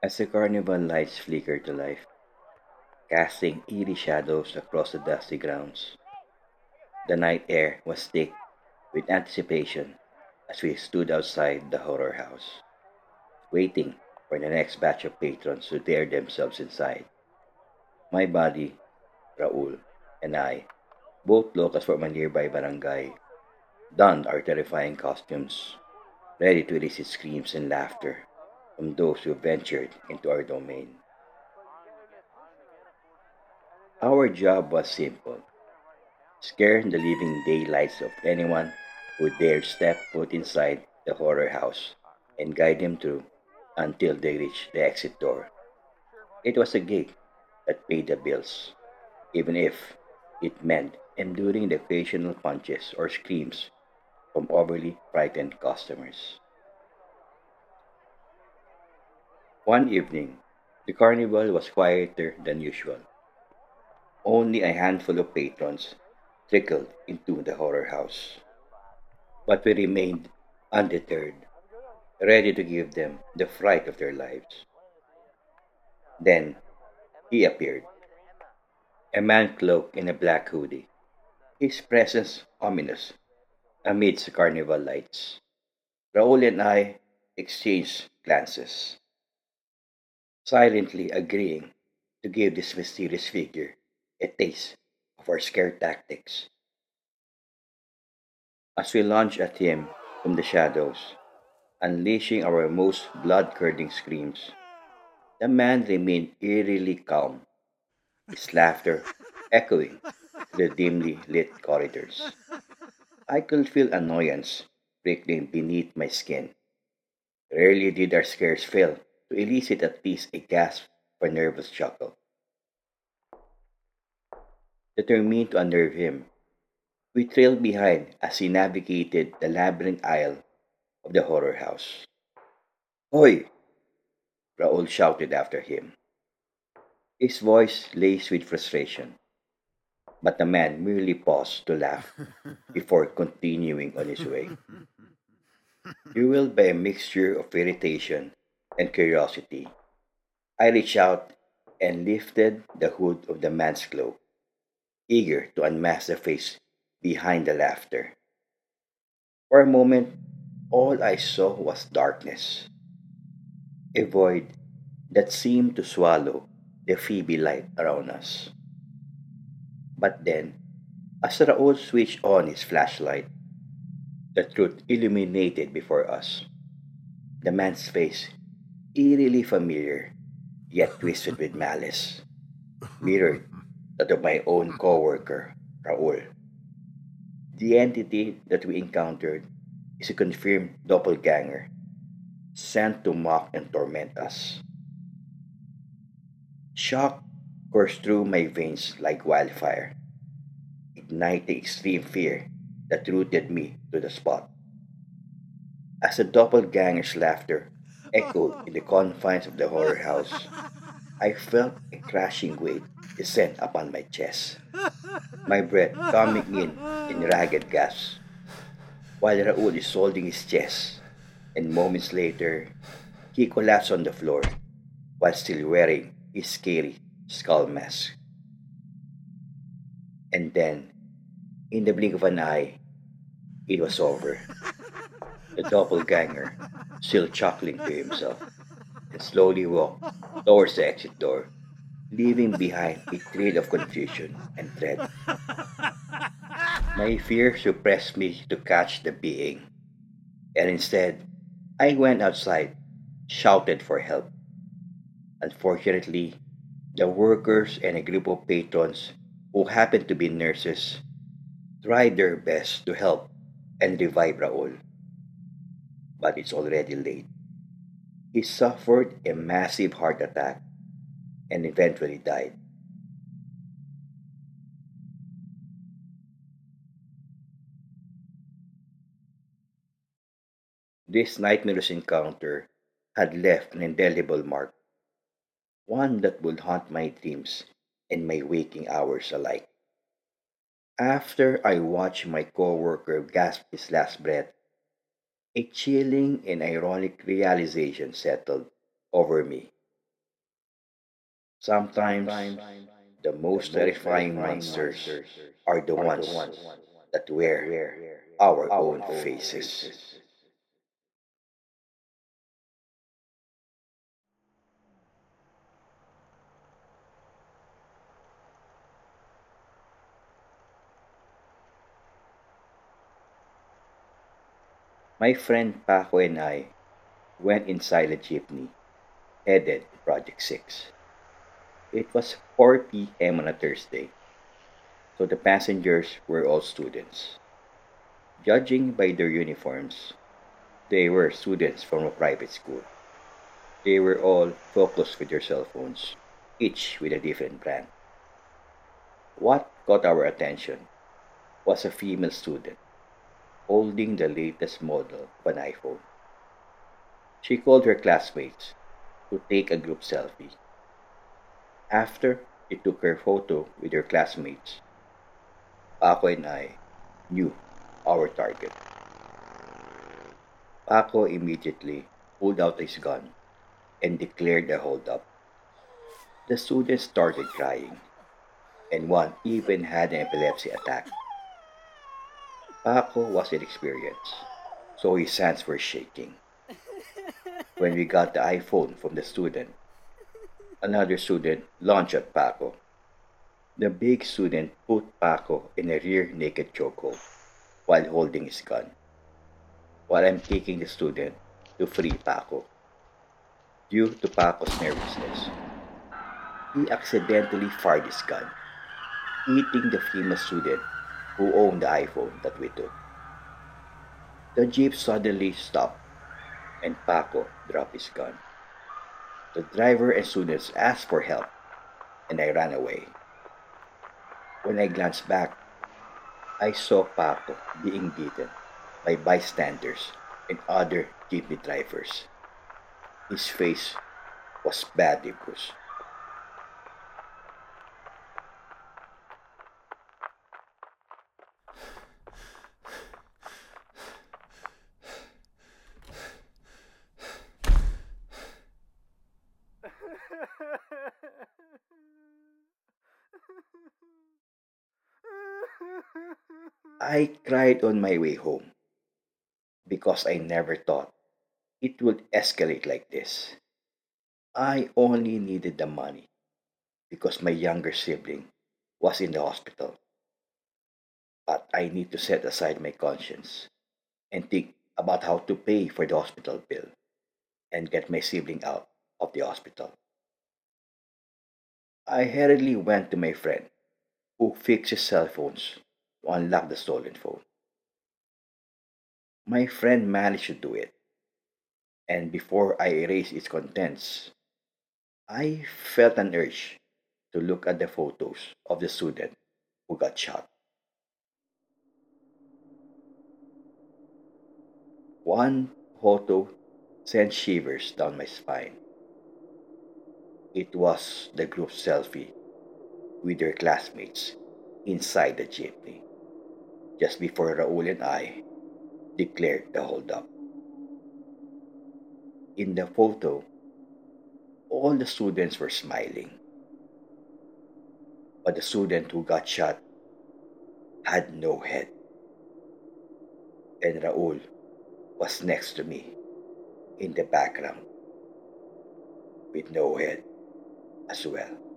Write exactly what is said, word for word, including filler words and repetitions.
As the carnival lights flickered to life, casting eerie shadows across the dusty grounds, the night air was thick with anticipation as we stood outside the horror house, waiting for the next batch of patrons to dare themselves inside. My buddy, Raul, and I, both locals from a nearby barangay, donned our terrifying costumes, ready to elicit screams and laughter from those who ventured into our domain. Our job was simple: scare the living daylights of anyone who dared step foot inside the horror house and guide them through until they reached the exit door. It was a gig that paid the bills, even if it meant enduring the occasional punches or screams from overly frightened customers. One evening, the carnival was quieter than usual. Only a handful of patrons trickled into the horror house, but we remained undeterred, ready to give them the fright of their lives. Then he appeared, a man cloaked in a black hoodie, his presence ominous amidst the carnival lights. Raoul and I exchanged glances, silently agreeing to give this mysterious figure a taste of our scare tactics. As we launched at him from the shadows, unleashing our most blood-curdling screams, the man remained eerily calm, his laughter echoing through the dimly lit corridors. I could feel annoyance prickling beneath my skin. Rarely did our scares fail to elicit at least a gasp or nervous chuckle. Determined to unnerve him, we trailed behind as he navigated the labyrinth aisle of the horror house. Hoy! Raoul shouted after him, his voice laced with frustration, but the man merely paused to laugh before continuing on his way. Fueled by a mixture of irritation and curiosity, I reached out and lifted the hood of the man's cloak, eager to unmask the face behind the laughter. For a moment, all I saw was darkness, a void that seemed to swallow the feeble light around us. But then, as Raoul switched on his flashlight, the truth illuminated before us. The man's face, eerily familiar, yet twisted with malice, mirrored that of my own coworker, Raoul. The entity that we encountered is a confirmed doppelganger, sent to mock and torment us. Shock coursed through my veins like wildfire, igniting extreme fear that rooted me to the spot. As the doppelganger's laughter echoed in the confines of the horror house, I felt a crashing weight descend upon my chest, my breath coming in in ragged gasps, while Raoul is holding his chest, and moments later, he collapsed on the floor while still wearing his scary skull mask. And then, in the blink of an eye, it was over. The doppelganger, still chuckling to himself, and slowly walked towards the exit door, leaving behind a trail of confusion and dread. My fear suppressed me to catch the being, and instead, I went outside, shouted for help. Unfortunately, the workers and a group of patrons who happened to be nurses tried their best to help and revive Raul, but it's already late. He suffered a massive heart attack and eventually died. This nightmare's encounter had left an indelible mark, one that would haunt my dreams and my waking hours alike. After I watched my coworker gasp his last breath, a chilling and ironic realization settled over me. Sometimes the most terrifying monsters are the ones that wear our own faces. My friend Paco and I went inside a jeepney headed to Project six. It was four p m on a Thursday, so the passengers were all students. Judging by their uniforms, they were students from a private school. They were all focused with their cell phones, each with a different brand. What caught our attention was a female student holding the latest model of an iPhone. She called her classmates to take a group selfie. After she took her photo with her classmates, Paco and I knew our target. Paco immediately pulled out his gun and declared a holdup. The students started crying, and one even had an epilepsy attack. Paco was inexperienced, so his hands were shaking. When we got the iPhone from the student, another student launched at Paco. The big student put Paco in a rear naked chokehold while holding his gun, while I'm taking the student to free Paco. Due to Paco's nervousness, he accidentally fired his gun, hitting the female student who owned the iPhone that we took. The jeep suddenly stopped and Paco dropped his gun. The driver and students asked for help and I ran away. When I glanced back, I saw Paco being beaten by bystanders and other jeepney drivers. His face was badly bruised. I cried on my way home because I never thought it would escalate like this. I only needed the money because my younger sibling was in the hospital. But I need to set aside my conscience and think about how to pay for the hospital bill and get my sibling out of the hospital. I hurriedly went to my friend who fixes cell phones to unlock the stolen phone. My friend managed to do it, and before I erased its contents, I felt an urge to look at the photos of the student who got shot. One photo sent shivers down my spine. It was the group selfie with their classmates inside the jeepney just before Raul and I declared the holdup. In the photo, all the students were smiling, but the student who got shot had no head, and Raul was next to me in the background with no head as well.